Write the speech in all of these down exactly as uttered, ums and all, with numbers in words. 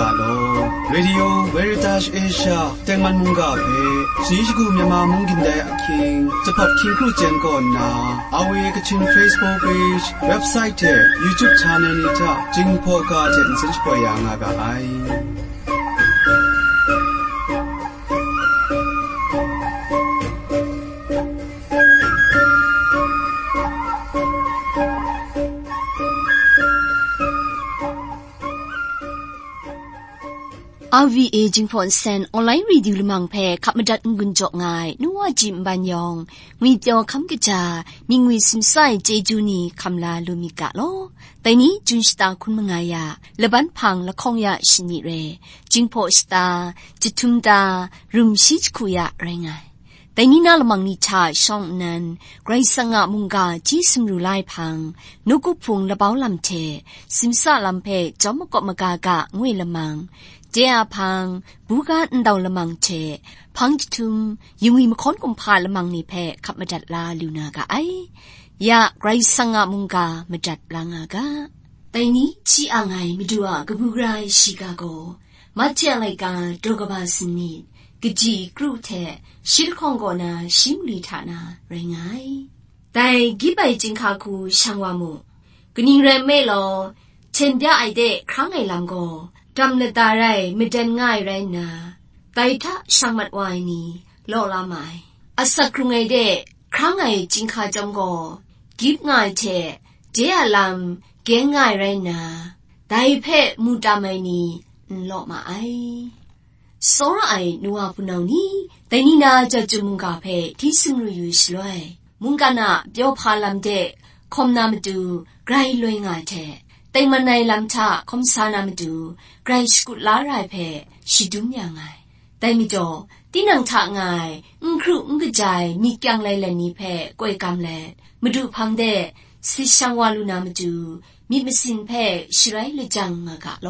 าโลเรดิโอเวริตัสเอเชียเต็งมันมุงกาเพสีชกูမြန်မာมุงกินไดอะคิงจะพบคิงครูเจนก่อนนาเอาเวกชิน Facebook page เว็บไซต์เท YouTube channel นี่จ้ะจิงพอกาเจนสิชปอยางากาไออาวีเอจิงพอนเซนออนไลน์รีดิวลมังเพขับมาดัดงุนจอกง่ายนัวจิมบันยองงุยเปียวคำกะจามีงุยซิมไซเจจูนีคำลาลูมิกะโลแต่นี้จุนสตาคุณมังายาละบันพังละคงยาชินิเรจิงพอสตาจิตุมดารุมชิจคุยะไรงายแต่นี้นาละมังนิชาช่องนั้นไกรสังะมุงกาจีสมรูไลพังนุกุพุงละเบาลำเทซิมซาลำเพจอมกะมะกากะงุยละมังเจ้าพังบูกาอันดาวละมังเชพังจิตุมยังมีมค้อนกุมพาละมังนี่เพขับมาจัดลาลูนากะไอยาไกรสังะมุงกามาจัดลางากะแต่นี้ชีอ่างไงมาดูอ่ะกบูกไรชิคาโกมาเจ้าไรกาโดกบาสนิดกจีกรูเทชิลคองโกนาชิมลีฐานาไรงายแต่กิบไปจิงคาคูช่างวามุกนิงเรเมลอเช่นเดียไอเดครั้งไงลำโกจำเลตาไรไม่เดินง่ายไรนาไตทักช่างมัดวายนี้โลละไม่อาศักครุงไอเดครั้งไงจิงคาจำโกกิบง่ายเทเจ้าลำเก่งง่ายไรนาไตเพะมูตาไม่นี้โลมาไอสอระไอนัวพุนานี้แต่นี่นาจะจุมุงกาเพที่ซึ่งรู้อยู่สลวยมุงกานะเปียวพาลำเดคมนามาดูไกรลอยง่ายเทแต่มันในลำชาคมสานามาดูไกรสกุลลาไรเพชิดุมยังไงแต่มิจอที่นังทางไงอุ้งครุอุ้งกระจายมีกังไรแลนี้เพกวยกำแลมาดูพังเดสิช่างวาลูนามาดูมีมสินเพชิไรเลยจังมากะโล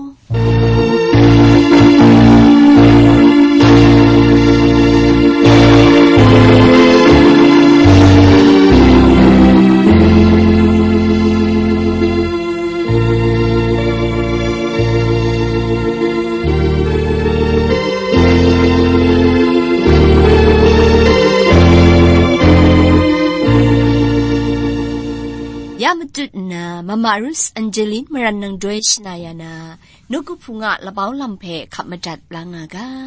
ยามจุดนามามารุสอันเจลินมรันนังด้วยชนายนานุกุพุงะละเบาลำเพขับมาจัดปลางากะ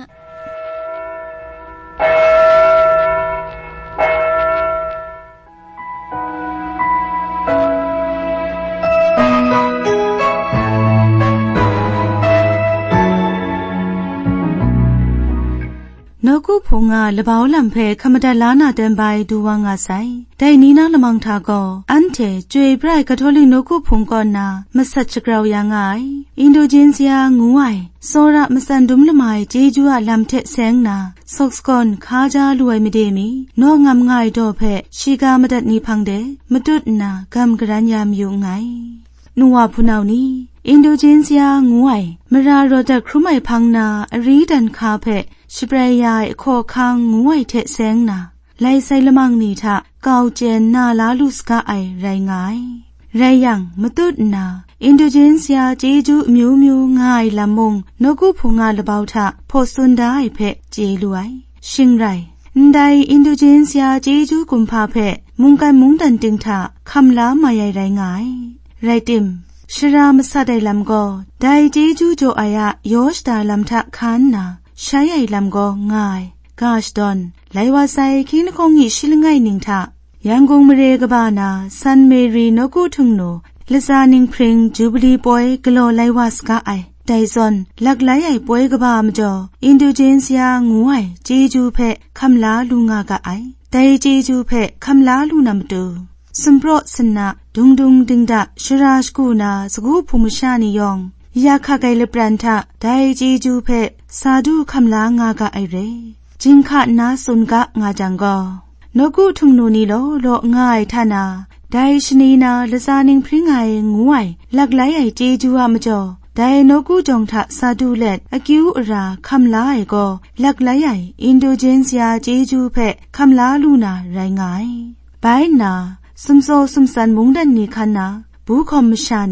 นกุพงาละเบาลำเพขมดาลานาเดินไปดูวางอาศัยได้นี้นาละมังทาก็อันเทจวยไบรกะทอลินกุพงก่อนนามาสัจกราวยังไงอินโดจีนเซียงูไอโซระมาสันดุมละไมเจจูอะลำเทแสงนาซอกสกอนคาจาลวยไม่ได้มีนองงำง่ายดอเพชีกามาดัดนี้พังเดมาดุดนากำกรันยามอยู่ไงนัวพูนาวนี้อินโดจีนเซียงูไอมารารอดครุไมพังนาอรีดันคาเพชิบรายายขอคังงูไอเทแสงนาไลไซละมังนีทะกาวเจนนาลาลุสกาไอไรงายไรยังมตุดนาอินโดจีนเซียเจจูมิวมิวง่ายละมงนกุพงาละเบาทะพอสุนดาไอเพเจลวยชิงไรได้อินโดจีนเซียเจจูกุมภาเพมุงกันมุงดันติงทะคำลามายายไรงายไรติมชรามสะไดลำก็ได้เจจูโจอายะยอชดาลำทะคันนาใช้ไอลำก็ง่ายกาชดอนไลวาไซคินคงหิชิลง่ายนิงทะยังกงมเรกบานาซันเมรีนกุทุงโนลซานิงพริงจูบลีปอยกโลไลวาสกาไอไดซอนลักไลไอปอยกบามจ่ออินโดจีนเซียงูไอเจจูเพคำลาลูงากะไอไดเจจูเพคำลาลูนามตูสมโปรสนะดุงดุงดิงดะชราชกูนาสกูภูมิชานิยองยาคาไกเลปรันทะไดเจจูเพสาดูคำลางากะไอเรจิงขะนาสุนกะงาจังกอนกุทุงนูนีโลโลง่ายทานาได้ชนีนาลซานิงพริงไงงูไอลักไลไอเจจูอะมจ่อได้นกุจงทะสาดูเล็ดอคิวอราคำลาไอก็ลักไลไออินโดจีนเซียเจจูเพคำลาลูนาไรงายไปนาสมโซสมสันมุงดันนีคันนาบุคอมชานีม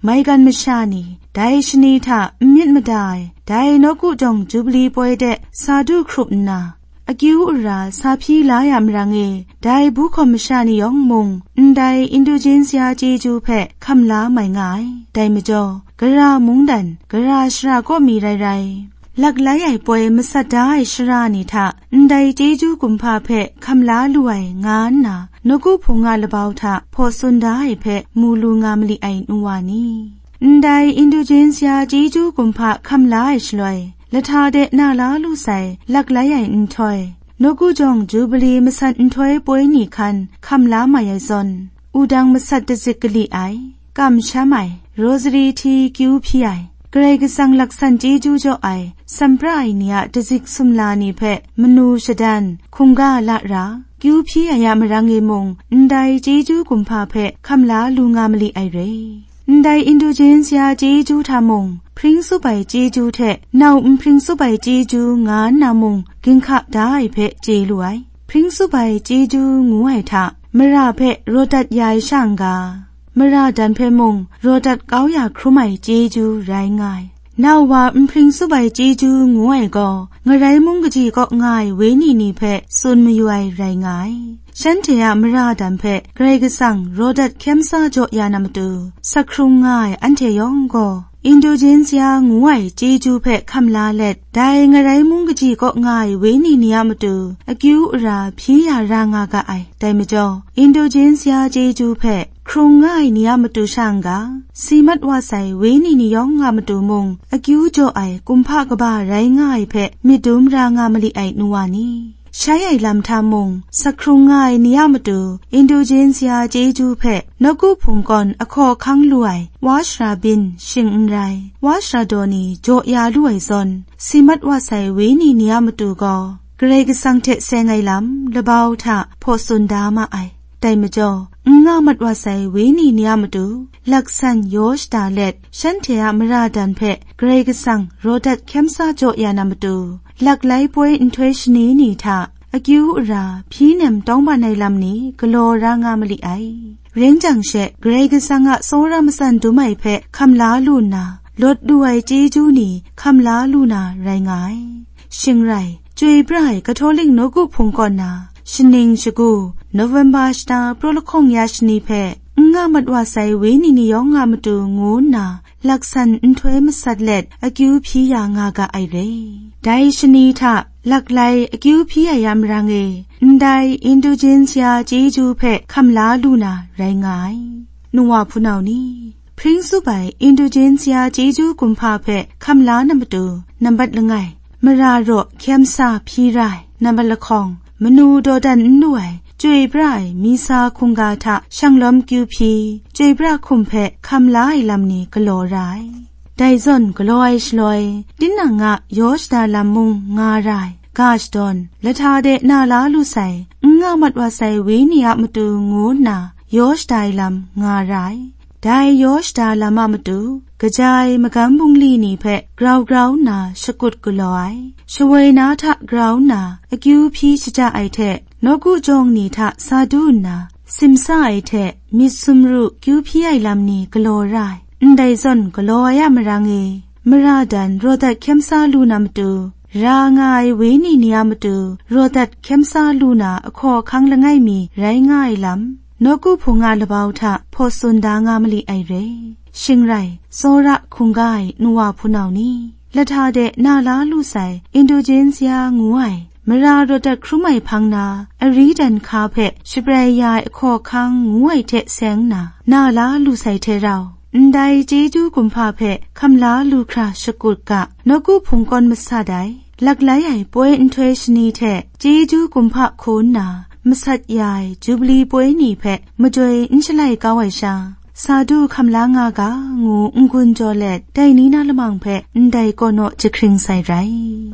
ไม่กันมชานีได้ชนีทะมิดมาได้ได้นกุจงจูบลีป่วยเดซาดูครุบนาอากิวราซาพีลายามรังเอได้บุคมชานียองมงได้อินโดจีนเซียเจจูเพะคำลาไม่ง่ายได้มจ่อกระรามุงดันกระราชราก็มีไรไรหลักหลายใหญ่ป่วยมสัดได้ชรานิทะได้เจจูกุมภาเพะคำลาลวยงานนานกุพงาลบาวทะพอสุนได้เพะมูลูงามลีไอนัวนีได้อินโดจีนเซียเจจูกุมภาคำลาชลอยละทาเดนาลาลูใส่หลักหลายใหญ่อินทอยนกุจงจูบลีมสัดอินทอยป่วยนี่คันคำลามาใหญ่ซอนอุดังมสัดตะซิกลีไอกำช้าไหมโรสรีทีคิวพีไอเกรกสังลักษันเจจูจ่อไอสัมปรายเนียตะซิกสุมลานีเพะมนูชดันคุงกาละราคิวพีไอยามรังเอมงได้เจจูกุมภาเพะคำลาลูงามลีไอเรได้อินโดจีนเซียเจจูทามงพริ้งสุไปเจจูเทนาวพริ้งสุไปเจจูงานนามงกินขะได้เพะเจรวยพริ้งสุไปเจจูงูไอทะมราเพะโรดัดยายช่างกามราดันเพมงโรดัดเก้าอยากครุไหมเจจูไรง่ายนาวว่าพริ้งสุไปเจจูงูไอก็งไรมุงกจีก็ง่ายเวนีนีเพะซุนมยวยไรง่ายฉันเทียมราดันเพเกรกสังโรดัดเข้มซาโจยานามตูสักครุงง่ายอันเทยองก็อินโดจีนเซียงวยเจจูเพคำลาเล็ดได้งไรมุงกจีก็ง่ายเวนีเนียมตูอกิวราพียารางากะไอแต่ไม่จออินโดจีนเซียเจจูเพครุงง่ายเนียมตูช่างกาสีมัดว่าใส่เวนีนิยองงามตูมงอกิวโจไอกุมภากบาไรง่ายเพมิดุมรางามลีไอนัวนีใช้ไอลำทามงสักครุงง่ายนิยามตูอินโดจีนเซียเจจูเพนกุพงกอนอคอคังลวยวาชราบินชิงอุนไรวาชราโดนีโจยาลวยซอนสิมัดว่าใส่เวนีนิยามตูก็เกรกสังเทเซงไอลำละบาวทะพอสุนดามาไอแต่มจ่องามัดว่าใส่เวนีนิยามตูลักษันโยชตาเล็ดฉันเทียมราดันเพเกรกสังโรดัดเข้มซาโจยานามตูหลักไหลป่วยอินทเวชนีนีทะอากิวราพี่เนมต้องบานในลำนี้กโลรางามลีไอเร่งจังเชะเกรกสังะโซรามสันดูไม่เพคำลาลูนาลดด้วยเจจูนีคำลาลูนาไรงายชิงไรจุยไบรกะทอลิกนกุพงกอนนาชนิงชกูโนเวมบาสตาโปรลคงยาชนีเพงามัดว่าใส่เวนีนิยองงามตูงูนาลักษันอินทเวมสัดเล็ดอากิวพียางากะไอเรได้ชนีทะหลักไหลอากิวพียายามรังเอได้อินโดจีนเซียเจจูเพคำลาลูนาไรงายนัวพูนาวนี้พริ้งสุไปอินโดจีนเซียเจจูกุมภาเพคำลานำตูนำบัดละไงมราโรเข้มซาพีไรนำบัดละคองมนูโดดันด้วยจุยบรายมีซาคุงกาทะช่างล้อมกิวพีจุยบราคุมเพคำลาไอลำนี้กโลไรไดซอนกโลไอชลอยดินนางะโยชดาลำมุงงารายกาชดอนและทาเดนาลาลูใส่งามัดว่าใส่เวนียมตูงูนาโยชดาลำงารายได้โยชดาลำมตูกระจายมกำบุงลีนีเพกราวกราวนาสกุดกลอยชเวนาทะกราวนาอกิวพีชจะไอเทนกุจงนีทะซาดูนาซิมซาไอเทมิสุมรุกิวพีไอลำนี้กโลไรไดซอนกโลยามรังเอมราดันโรดัดเข้มซาลูนามตูรางายเวนีนิยามตูโรดัดเข้มซาลูนาอคอคังละไงมีไรง่ายลำนกุพงาละบาวทะพอสุนดางามลีไอเรชิงไรโซระคุงกายนัวพูนาวนี้ละทาเดนาลาลูใส่อินโดจีนเซียงูไอมราโรดัดครุไมพังนาอรีดันคาเพชิเปรยายอคอคังงูไอเทแสงนานาลาลูใส่เทเราได้เจจูกุมภาเพคำลาลูคราสกุลกะนกุพงกอนมสาไดหลักหลายใหญ่ป่วยอินทเวชนีเทเจจูกุมภาโคนนามสัดใหญ่จูบลีป่วยนีเพมจวยอินชไลกาวไอชาสาดูคำลางากางูอุกุนจอเล็ดได้นี้นาละมังเพได้ก็โนจะคริงใส่ไร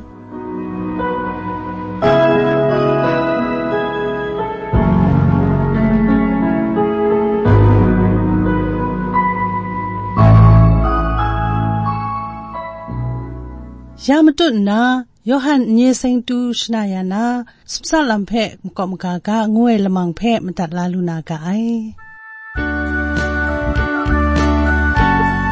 ยามตุนนาโยฮันเนเซงตูชนายานาสปซาลัมเพมกอมกากางวยละมังเพมตัดลาลูนากาไอ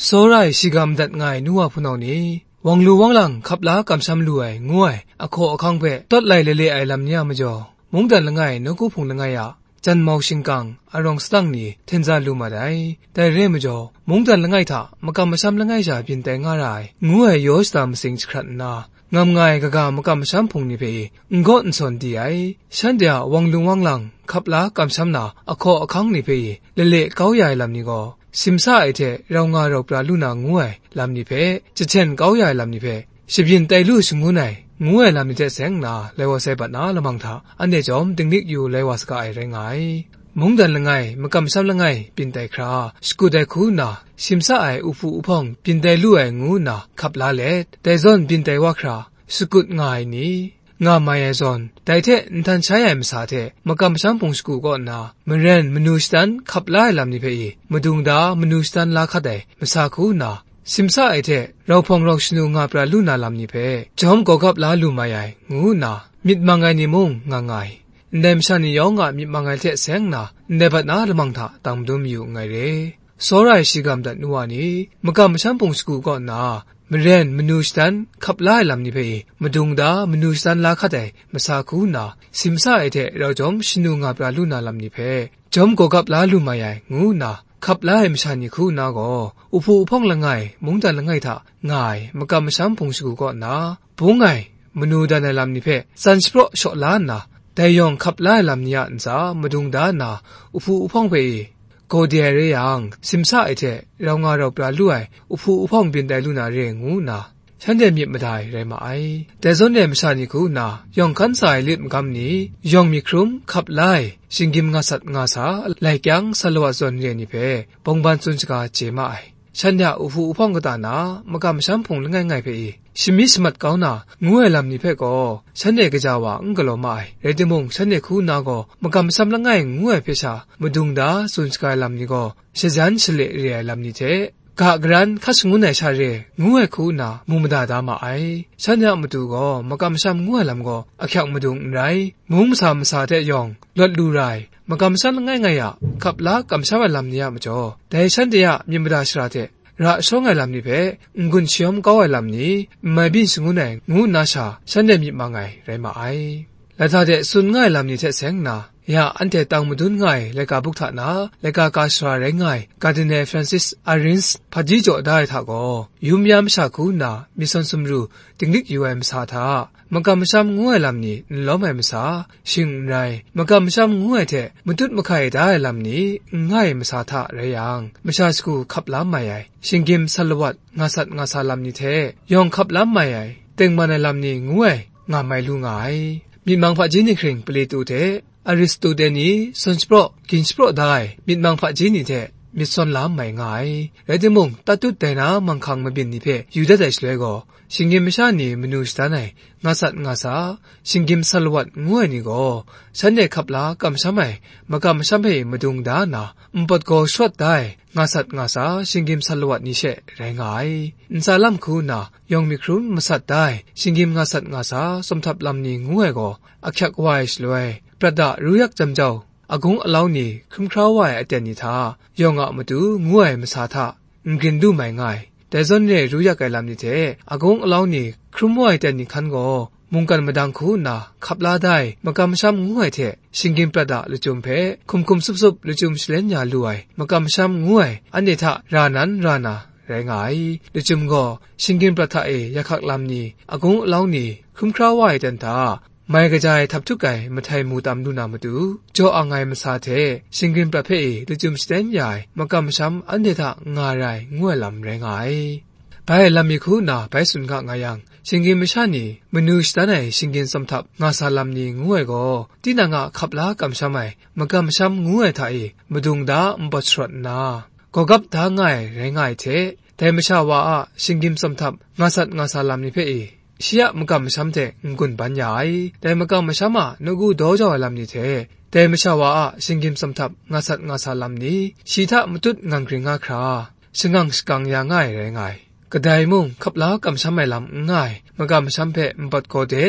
โซไรชิกามดัดง่ายนัวพูนเอานี้วังลูวังหลังขับล้ากำช้ำรวยงวยอโคอคังเปตัดไหลเละๆไอลำเนียมจ่อมุงดันละไงนกูพงละไงอะจันเมาชิงกังอารองสตังนี่เทนซาลูมาได้แต่เรื่องมจ่อมุงดันละไงท่ามากำมาช้ำละไงจ่าพินแต่ง่ายงวยยอสตามสิงครันนางามไงกะกามากำมาช้ำพงนี่เปงก็อินสอนดีไอฉันเดียวังลูวังหลังขับล้ากำช้ำนาอโคอคังนี่เปเละๆเก้าใหญ่ลำนี้ก็สิมซาไอเทเรางาเราปลาลูนางวยลำนี้เพจะเช่นเก้าใหญ่ลำนี้เพสิบินไตลูสงูไหนงวยลำนี้เทเสงนาเลวาเซบัดนาละมังทาอันเดจอมดึงนิกอยู่เลวาสกาไอไรงายมุงดันละไงมากำซ้ำละไงปินไตคราสกุไดคูนาสิมซาไออุฟูอุพองปินไตลู่ไองูนาขับลาเลตแต่ซอนปินไตวาคราสกุดง่ายนี้งามาเยซอนแต่เทนทันใช้ไอมสาเทมากำซ้ำพงสกุก่อนนามเรนมนูสตันขับลาลำนี้เพยมาดุงดามนูสตันลาคัดไดมาสาคูนาสิมซาไอเทเราพองเราชนูงาปลาลูนาลำนี้เพจอมก็ขับลาลูมาใหญ่งูนามิดมังไงนิมงงาไงเดมชานิยองงามิดมังไงเทเสงนาเดบัดนาละมังทาตังดุมอยู่ไงเร่โซไรชิกามดัดนัวนี้มากำซ้ำพงสกุก่อนนามเรนมนูสตันขับไล่ลำนี้ไปมาดุงดามนูสตันลาคัดไอมาสาคูนาสิมซาไอเทเราจอมชนูงาปลาลูนาลำนี้เพจอมก็ขับลาลูมาใหญ่งูนาขับไล่มชานิคูนาก็อุปูพองละไงมุงดันละไงท่าง่ายมากำซ้ำพงสกุก่อนนาปุงไงมนูดันในลำนี้เพสันสโปรชอลานาแต่ยองขับไล่ลำนี้อันซามาดุงดานาอุปูพองไปโกเดียเรียงสิมซาไอเทเรางาเราปลาลุ่ยอุฟูอุพองเป็นแต่ลูนาเรียงงูนาฉันเดมีไม่ได้ไรมาไอแต่ส่วนเดมชานิคูนายองขันสายลิดมกำนี้ยองมีครุมขับไล่ชิงกิมงาสัตงาสาไลแกงสลัวส่วนเรียนิเพปงบันสุนสกาเจมาไอฉันเดาอุฟูอุพองก็ตานามากำช้ำพงละง่ายง่ายเพอชิมิสมัดเก้านางูเอลำนี้เพก็ฉันเดกจาวาอุงกลอมาไอเรติมงฉันเดคูนาก็มากำซ้ำละง่ายงูเอเพชามาดุงดาสุนสกาลำนี้ก็เชจันเฉลเรียลำนี้เทกะกรันคัสงูไหนชาเรงูเอคูนามุมดาดามาไอฉันอยากมาดูก็มากำซ้ำงูเอลำก็อักยักมาดูไรมุมสามสาเตยองลดดูไรมากำซ้ำละง่ายง่ายอะขับลากำซ้ำลำนี้มาจ่อแต่ฉันเดียมีมดาชราเตระช่องไอลำนี้เพงุนเชียมก้าวไอลำนี้ไม่บินสงูไหนงูนาชาฉันเดมีมาไงไรมาไอและถ้าเดสุนง่ายลำนี้เทเสงนายาอันเดตังมุดุนง่ายและกาบุกถานาและกากาชราเร่งง่ายการดินเนฟรานซิสอารินส์พัดจีโจได้ถ้าก็ยุมยามชาคูนามิสันสมรูติงลิกยูเอ็มสาธามันก็ไม่ช้ำงูไอลำนี้ล้อมไอมสาชิงไรมันก็ไม่ช้ำงูไอเทมันตุดมาไข่ได้ลำนี้ง่ายมสาธาเรียงไม่ชาสกูขับล้ำมาใหญ่ชิงกิมสลวัดงาสัตงาสาลำนี้เทยองขับล้ำมาใหญ่เต็งมาในลำนี้งูไองาไม่รู้ง่ายมีมังพะจีนิคริงเปรีตูเทอริสโตเตนีสันสโปรกินสโปรได้มีมังพะจีนิเทมิสอนล้ำไม่ง่ายและเดมงตัดตุดแต่นามังคังมาบินนิเพอยู่ได้แต่เฉลยก็ชิงกิมไม่ใช่นี่มนุษย์ตาไหนงาสัตงาสาชิงกิมสลวัดงวยนี่ก็ฉันเด็กขับลากำช้ำไม่มากำช้ำให้มาดุงดานาอุปดก็ชดได้งาสัตงาสาชิงกิมสลวัดนี่เช่แรงง่ายอินซาลัมคูนายองมีครุนมาสัตได้ชิงกิมงาสัตงาสาสมทับลำนี้งวยก็อักยักไว้เฉลยประดารู้ยักจำเจ้าอากงอลาวนี่คุมคราวไว้อเตนิทายองอ่ะมาดูงวยมาสาทะกินดูไม่ง่ายแต่ส่วนเนี่ยรู้ยักไกลำนี่เทอากงอลาวนี่คุมไว้อเตนิคันก็มุงกันมาดังคูนาขับลาได้มากำช้ำงวยเทชิงกิมประดาลุจุมเพคุมคุมซุบซุบลุจุมเฉลนยาลวยมากำช้ำงวยอันเดทะรานันรานาแรงไงลุจุมก็ชิงกิมประทะเอยักขักลำนี่อากงอลาวนี่คุมคราวไว้อเตนทาไม่กระจายทับทุกไก่มาไทยมูตามดูนามาดูโจอ่างไงมาซาเทชิงกินประเภทลุจุมสเตนใหญ่มากำช้ำอันเดทะงาไรงวยลำแรงไงไปลำมีคูนาไปสุนกะงายังชิงกินไม่ใช่นี่มนุษย์ตาไหนชิงกินสมทับงาซาลำนี้งวยก็ที่นางะขับลากำช้ำไม่มากำช้ำงวยไทยมาดุงดาอุปชรนาก็กับทางไงแรงไงเทแต่ไม่ใช่ว่าชิงกินสมทับงาสัตงาซาลำนี้เพ่เชียมกำช้ำเทงกุนปัญญาแต่มกำช้ำอ่ะนกูโดจอลำนี้เทแต่ไม่ใช่ว่าชิงกิมสมทับงาสัตงาซาลำนี้ชีทะมตุดงังกริงอาคราสงังสกังยาง่ายแรงไงกระไดมุงขับล้ากำช้ำไม่ลำง่ายมกำช้ำเพมปัดโกเดนนะ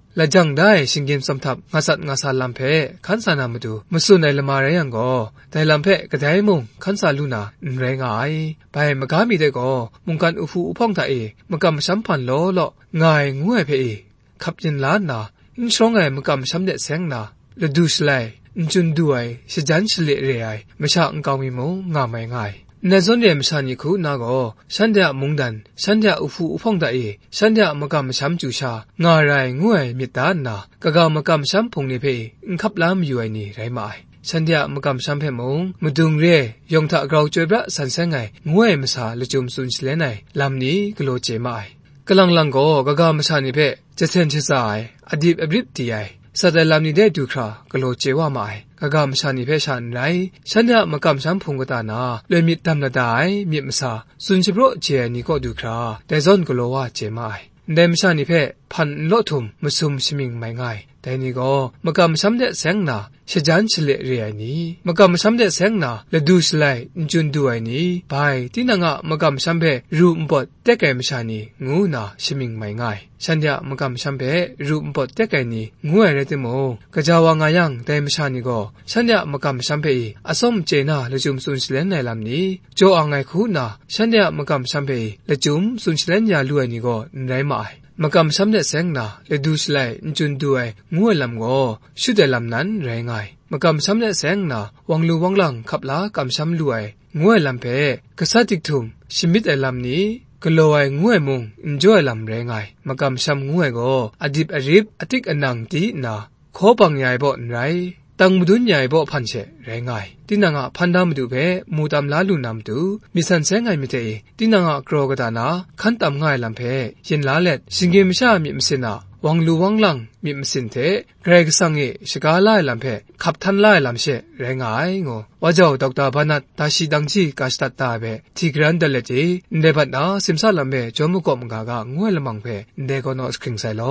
ละจังได้ชิงเกมสำทับงาสัตงาสาลำเพขันสานามาดูมาสุในละมาเรียงก็แต่ลำเพกระไดมุงขันสาลูนาแรงไงไปมากามีได้ก็มุงกันอุฟูอุพ่องตาเอมากำช้ำพันโลโลง่ายงวยเพเอขับยินล้านนาอินช่องไงมากำช้ำเด็ดแสงนาละดูสไลอินจุนด้วยสจันเฉลี่ยเรียไม่ชาอังกามีมูงาไม่ง่ายในส่วนเดียมชันยิคูนาโกฉันเดียมุงดันฉันเดียอุฟูอุพงตาเอฉันเดียมกำช้ำจูชางาไรงวยมิตานนากะกามกำช้ำพงนิเพอินขับล้ำอยู่ไอนี่ไรไม่ฉันเดียมกำช้ำเพมงมาดุงเรยองถ้ากราวจวยพระสันเซงไงงวยมาสาละจุมสุนเฉลไนลำนี้กโลเจไม่กำลังลังโกกะกามชันนิเพจะเซนเชสายอดีบอบริบตีไอสัตย์ลำนี้ได้ดูครากโลเจว่าไม่กะกามชันนิเพชันไรฉันเดียมกำช้ำพงกตานาเลยมิดดำนาได้มิดมาสาสุนเฉพาะเจนี่ก็ดูคราแต่ซอนกโลว่าเจไม่เดมชันนิเพพันโลทุมมุสุมชิมิงไม่ง่ายแต่นี่ก็มากำช้ำเด็ดแสงนาชจันเฉลี่ยเรียนี้มากำช้ำเด็ดแสงนาและดูสไลจุนดูไอนี้ไปที่นางะมากำช้ำเพรูมบดเด็กไอมชันนี่งูนาชิมิงไม่ง่ายฉันอยากมากำช้ำเพรูมบดเด็กไอนี้งูไอเรติโมกะจาวางายังแต่มชันนี่ก็ฉันอยากมากำช้ำเพอสมเจนาและจุมสุนเฉลนในลำนี้โจอ่างไงคูนาฉันอยากมากำช้ำเพและจุมสุนเฉลนยาลุไอนี่ก็ไรไม่มากำช้ำเด็ดแสงนาและดูสไลจุนดูไองูลำก็ชุดแต่ลำนั้นแรงไงมากำช้ำเด็ดแสงนาวังลูวังหลังขับล้ากำช้ำรวยงูลำเพกษัตริย์ทุมชิมิดไอลำนี้กลัวไองูมุงอินจอยลำแรงไงมากำช้ำงูก็อดีบอริบอติกอนังตีนาขอปังใหญ่บ่อนไรตังมุดุนใหญ่บ่พันเชแรงไงที่นางะพันดามดูเพมูตามลาลุนามดูมิสันเซงไงมิเตที่นางะกรอกตานาขันตามง่ายลำเพยินลาเล็ดสิงเกมชามิมสินาวังลูวังหลังมิมสินเทเกรกสังเอชกาไล่ลำเพขับทันไล่ลำเชแรงไงงอว่าเจ้าดอกตาบันัดตาชีดังจีกาสตัดตาเพที่กรันเดลจีเดบัดนาสิมซาลำเพจอมุกอมกากางวยละมังเพเดกอนอสคริงไซโล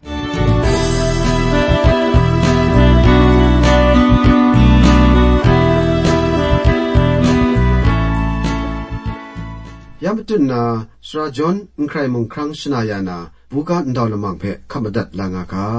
ยามตุนนาสราจอนอุครายมงครั้งชนายานาบุกาอันดาวละมังเพขบดัดลางากา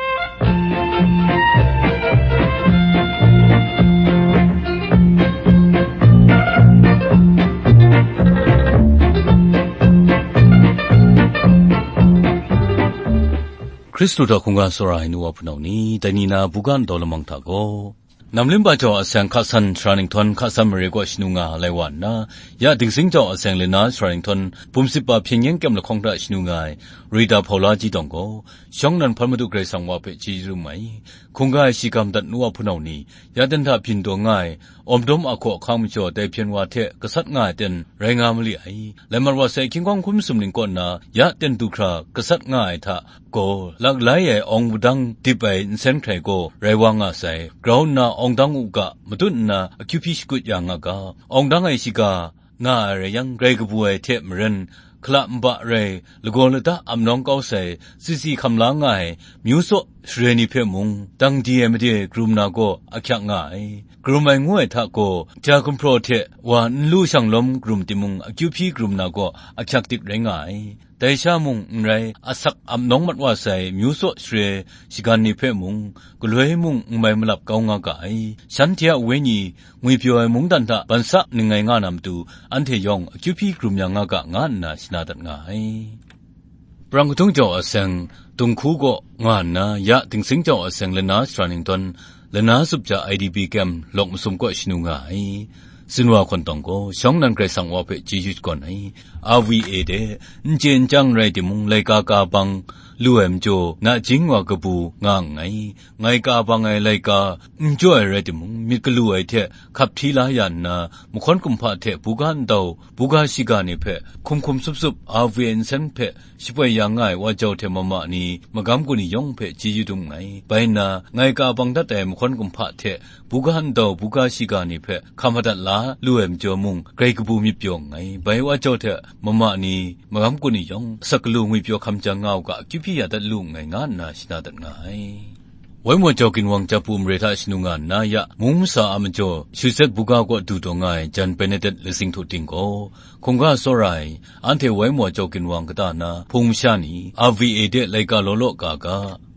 คริสตุตะคุงกาสรายนัวพนาวนี้แต่นีนาบุกาอันดาวละมังทาโกนำลิมบาจออเซงคัสันทรานิงทอนคัสัมเรกว่าชนุงาไลวันนะยาดิงสิงจออเซงเลนาทรานิงทอนปุ่มสิบปาเพียงยังเก็มละคงได้ชนุงารีดาพอลาจีตองโกช่องนั้นพันมาดูเกรซังว่าเปจีรุไหมคงกายชิกามดัดนัวพนาวนี้ยาดันทาพินตัวง่ายอมดมอโคข้ามจอแต่เพียงว่าเทกษัตริย์ง่ายเต็นแรงงามลีไอและมันว่าเสกิงกองคุ้มสมนิงก่อนนายาเต็นตุครากษัตริย์ง่ายทะโกหลักหลายไอองบุดังติไปเซนใครโกไรวางอาศัยกราวนาองดังอุกะมาตุนนาอคิวพิชกุดยังอากาองดังไอชิกาง่ายไรยังไรกบวยเทมเรนคลามบะเรลโกลตาอัมน้องเก้าเสซิซิคำลาง่ายมิวโซเรนิเพมุงตั้งดีเอมเดกรุมนาโกอักยักง่ายกรุมไองวยทะโกจากุมโปรเทวันลู่ช่างลมกรุมติมุงอคิวพีกรุมนาโกอักยักติดไรงาย แต่ชามุงไรอาศักอับน้องมัดว่าใส่มิวโซเชรสิการนิเพมุงกลัวให้มุงไม่มาหลับเกางากายฉันเทียเวนีงวยเปียวมุงดันทะปันสักหนึ่งไงงานำตูอันเทยองคิวพีกลุ่มยังงากะงานนาชนาตัดง่ายปรังตุงเจ้าอาเซงตุงคูก็งานนายะถึงสิงเจ้าอาเซงเลนาสรานิงตันเลนาสุบจะไอดีบีแกมหลอกมุสมก็ชินุง่ายสินว่าคนต้องก็ช่องนั้นใครสั่งว่าเพื่อจีจุดก่อนไอ้อาวีเอเดนเจนจังไรที่มุงเลยกากาบังลู่เอ็มโจน่าจริงว่ากบูง่างไงไงกาบังไงเลยกาอุ้งจ่อยไรที่มุงมิกลู่ไอเทขับทีลายันนะมุขคนกุมพาเทบุกันเดาบุกาชิกานิเพคุมคุมสุบสุบอาวีเอ็นเซนเพชิบยังไงว่าเจ้าเทมมานีมากำกุนิยงเพจีจุดไงไปนะไงกาบังดัดแต่มุขคนกุมพาเทบุกันเดาบุกาชิกานิเพคำดัดลาลู่เอ็มโจมุงไกรกบูมิเปียงไงไปว่าเจ้าเทมมานีมากำกุนิยงสักลู่มิเปียคำจังเงากะคิพิยาดัดลู่ไงงานนาชินาดัดไงไว้หมดเจ้ากินวังจับปุ่มเรทัชนุงานนายะมุงสาอามโจชุดเซตบุกากว่าดูตรงไงจันเป็นเด็ดเลสิงทุติงโกคงก็สรายอันเทไว้หมดเจ้ากินวังก็ตานะพงชานีอาวีเอเดเลยกาโลโลกากา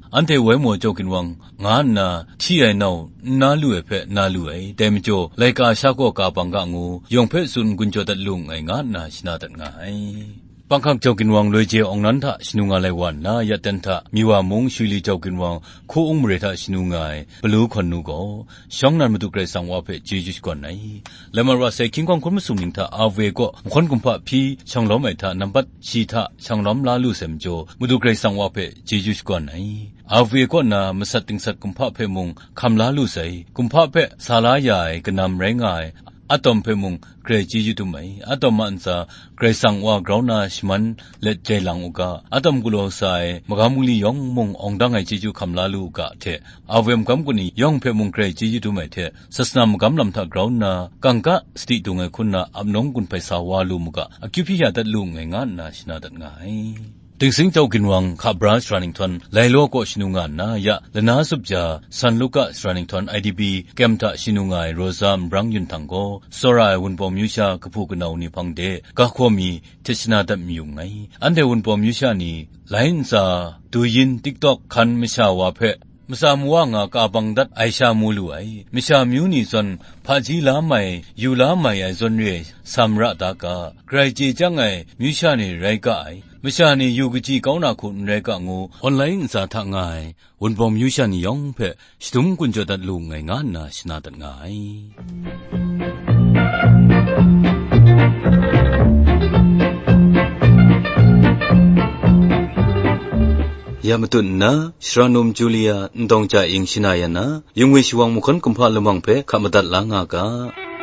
อันเทไว้หมัวโจกินวังงานนาที่ไอ้นาวนาลุเอเพนาลุเอแต่มจ่อไลกาชาโกกาปังกะงูยองเพสุนกุญจตัดลุงไองานนาชนาตัดงายปังคักเจ้ากินวังเลยเจองนั้นทะชนุงาไลวันนายัตันทะมีว่ามงชุลีเจ้ากินวังคู่องมเรทะชนุงายบลูคนนูก็ช่องนั้นมาตุเกรสังว่าเพเจจุสก่อนไหนและมาว่าเสคิงกองคนมาสุนิงทะอาเวก็คนกุมพะพีช่องล้อมไอทะนับปัดชีทะช่องล้อมลาลุเซมโจมาตุเกรสังว่าเพเจจุสก่อนไหนอาเวก็นามาสัตติงสัตกุมพะเพมุงคำลาลุเซกุมพะเพสาลายายกนำแรงายอะตอมเพมุงเกรจีจุตุไมอะตอมมันซาเกรสังว่ากราวนาชมันเลเจลังอุกาอะตอมกุโลไซมกามุลียองมุงองดังไอจีจุคำลาลูกาเทอาเวมกัมกุนียองเพมุงเกรจีจุตุไมเทศาสนามกัมลำทากราวนากังกะสติตุงไอคุณนาอับน้องกุนไปสาวาลูมุกาอคิพิยาตัดลุงไองานนาชนาตัดงายติงสิงเจ้ากินวังขับราสรานิงทอนไลโลก็ชินุงานนายะและนาสุบจาซันลูกะสรานิงทอนไอดีบีเกมทะชินุงายโรซามบรังยุนทังโกสรายวุนปอมยูชากะพูกะนาวนิพังเดกะขวมีเทชนาดับมิยุงไงอันเดวุนปอมยูชานีไลน์ซาดูยินติ๊กต็อกคันมิชาวาเพมสามัวงากาบังดัดไอชามูลูไอมิชามิวนีซอนพาจีลาไมยูลาไมไอซอนเรซัมระตากาไกรจีจังไอมิชานีไรกะไอมิชานียูกจีก้าวนาคุณไรกะงูออนไลน์ซาทางไงวันบอมมิชานียองเพสตุมกุญจตัดลุงไงงานนาชนาตัดไงยามตุนนะชรานุมจูเลียนดงจาอิงชินายนะยุงวิชวังมุขนกุมภาลมังเพขามตัดลางากา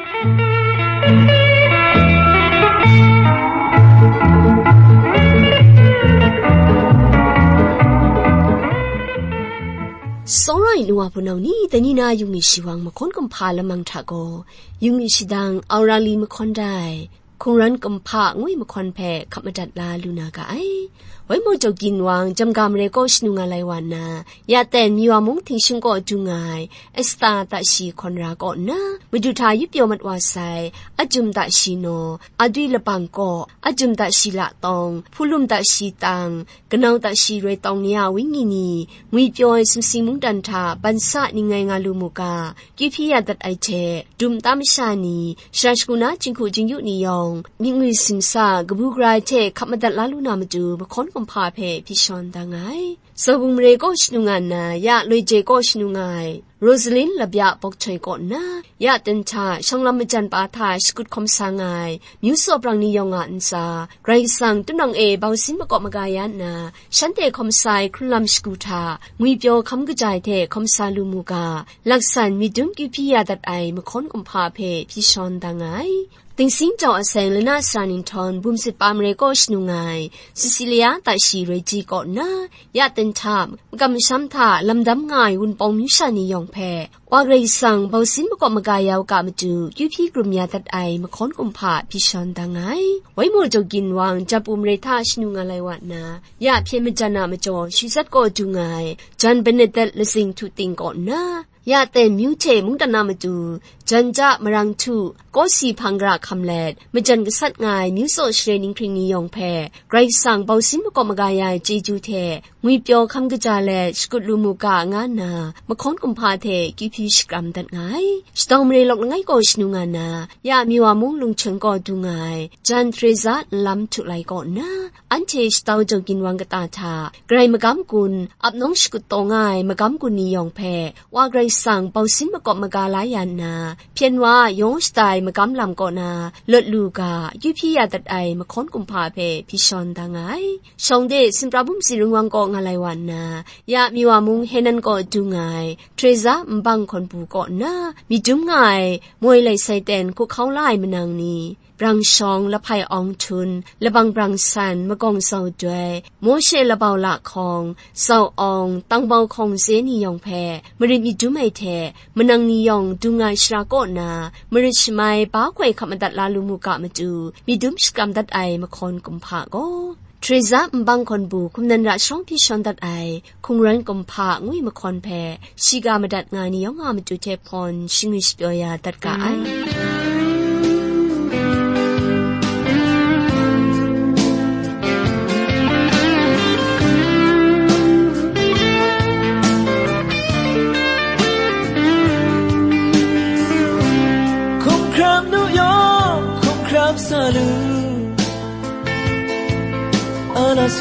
สองร้อยนัวพนาวนี้แต่นี่นายุงมีชิวังมาค้นกำพาละมังทะโกยุงมีชิดังเอาราลีมาค้นได้คงรันกำพางุยมาค้นแพ้ขับมาดัดลาลูนากาไอไว้โมเจ้ากินวังจำกามเรก็ชนุงอะไรวันนายาแต่มีวามุงทิ้งชิงก็จุงไงเอสตาตาชีคนรักก็นะมาดูทายุบเปียวมัดวาไซอาจุมตาชีโนอาดุยละปังก็อาจุมตาชีละตองผู้ลุมตาชีตังกนาวตาชีเรตองเนียวิงินีงุยเปียวสิมสิมุงดันทาปันสะนิงไงงาลูมุกากิพิยาตัดไอเชดุมตามชานีชาชกุนาจิงคูจิงยุนิยองมิงุยสิมซากบูกรายเชขับมาดัดลาลูนามาดูมาค้นกำพาเพพิชอนดังไงสบุมเรก็ชนุงานนายะลุยเจก็ชนุงายโรสลินลับยาปกเชยก่อนนะยะตันชาช่องลำมจันปาทาสกุดคมสางายมิวสอบรังนิยองอันซาไรสังตุนังเอบาวสินมกอบมกายานนาฉันเตคมไซครุลำสกุทางุยเปียวคำกระจายเทคมซาลูมูกาลักษณมีดุมกิพิยาดัดไอมค้นกุมพาเพพิชอนดังไงติงสิงเจ้าอาศัยเลนาสรานิงทอนบุมสิปามเรก็ชนุงไงซิซิเลียตาชีเรจีก่อนนะยะเต็นทามกำช้ำท่าลำดำง่ายวุนปองมิชานิยองแพว่าเรสังเบาสินมกอบมกายาวกามาจูยุพี่กลุ่มยาตัดไอมาค้นกุมผาพิชอนดังไงไว้โมเจ้ากินวางจับอุมเรท่าชนุงอะไรวะนายะเพียมจานามาจอชิซัดก็จุงไงจันเป็นเนตเลสิงทุติงก่อนนะยาเต็นมิวเชมุงตนามาจูจันจะมรังทูก็สีพังกระคำแลดมาจันกษัตริย์ไงมิวโซเชนิงคริงนิยองแพไกรสังเบาสินมกอบมกายายจีจูเทงุยเปียวคำกระจาแลสกุดลูมูกางานามาค้นกุมพาเทกิพิชกรัมดัดไงสตอมเรลอกไงก็ชนุงานาอยามีว่ามุงลุงเชิงก็ดูไงจันเทรซาลำทุไลก่อนนะอันเชสตาวจกินวังกตาทาไกรมกำกุลอับน้องสกุดโตง่ายมกำกุลนิยองแพว่าไกรสังเปาสินมกอบมกาลายันนาเพียนว่ายงสไตมกำลำก่อนนาเลิศลูกายุพี่ยาตัดไอมาค้นกุมพาเพพิชอนดังไงชงเดสินปราบุมสิรุงวังก็งาไลวันนายามีว่ามุงเฮนันก็ดูไงเทรซามบังคนปูก่อนนะมีจุ้มไงมวยไหลไซเตนคุกเขาไล่มันนางนี้บรังชองละไพอองชุนละบังบรังสันมะกองเศร้าจวยโมเชละเบาละคองเศร้าอองตั้งเบาคองเสนิยองแพมริมีจุ้มไอเทมันนางนิยองดูไงชราโกนามริชไมป้าควยขับมาดัดลาลูมูกะมาจูมีดุมสกรรมดัดไอมาคอนกุมผาโกเทรซาบางคนบูคุมนันระช่องพิชอนดัดไอคงรันกุมผางุยมาคอนแพชิกามาดัดงานนิยองอามาจูเทพรชิงวิสเปียดัดกะไอ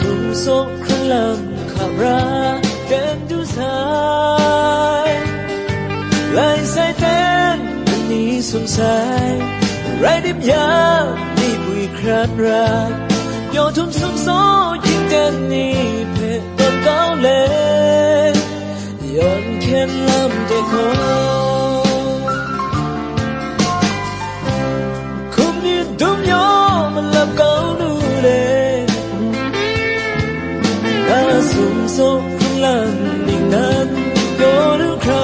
สุงโซครั้งลำขับราเดินดูสายลายสายเต้นวันนี้สงสัยไรดิบยาวนี่บุยคราดรักโยทุ่มสุงโซยิ่งเต้นนี่เพะต้นเก้าเล่ย้อนเข็นลำเด็กคอคุมนี่ดุมโยมันลับเก้าดูเลยน่าสุงโซครั้งลำนิ่งนั้นโยดูครา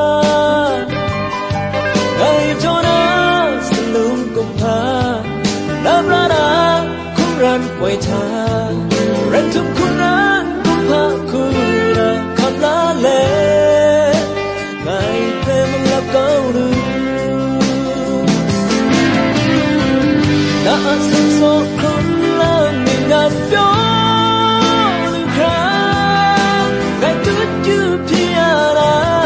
ไอ้โจนาสลุมกุมภาน้ำระนาคุรันป่วยทางรันทุกคุรันกุมภาคุระคำลาเลไงเพลงมันลับเก้าดูน่าสุงโซครั้งลำนิ่งนั้นโยดูคราไงตุดยูพิยารา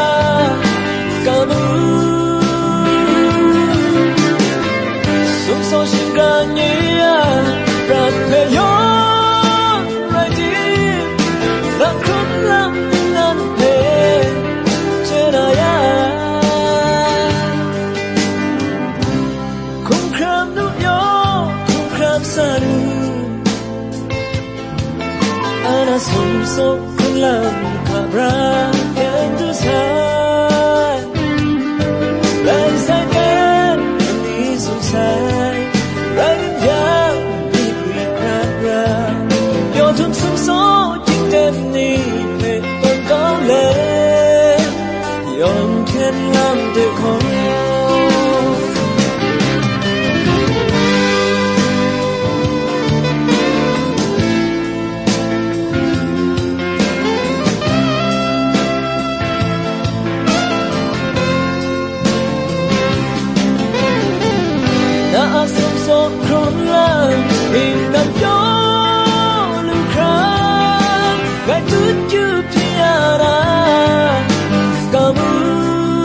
masuk dalam kabrak yang susah. Rasakan ini susah, rakyat diberi kabrak. Yo thum sum so chính đêm ni về con có lên, yom khen làm được không? Hình nằm gió lưu khăn gai tút chụp tiara cảm ơn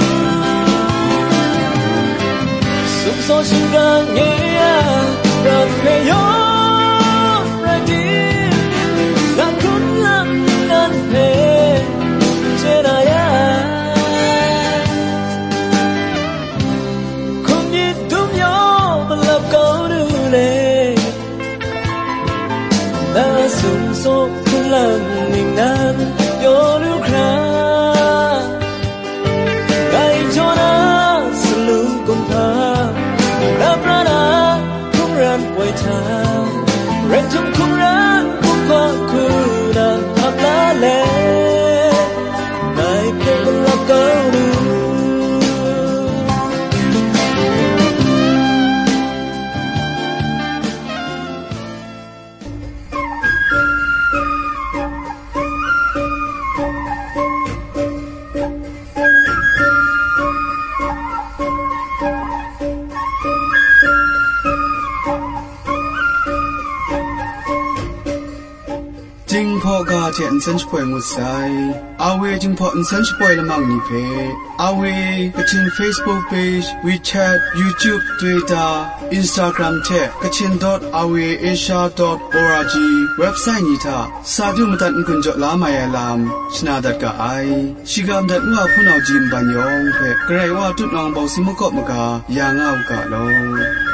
sum so sum ga nghe rằng về gió ra đi làm khốn lắm ngàn về trên ai không nhìn đúng gió mà làm câu đưa lên na sum so kung lang ning nan yo lu kra gai jona salung kum pa na prana kum ran poi tha ren tum kum ran kum pa ku na thap la le nai pe la ka lu จิงพอกาเจนเซนช่วยมุสไซอาเวจิงพออินเซนช่วยละมังนิเพอาเวกะชิน Facebook page WeChat YouTube Twitter Instagram เทกะชิน .aweasia dot org เว็บไซต์นี้ท่าสาธุมตัดกุญจลามายาลามชนาดัดกะไอชิกามดัดว่าผู้นาจิมบัญยองเพกระไรว่าตุนองเบาซิมุกะมะกายางเอากะลอ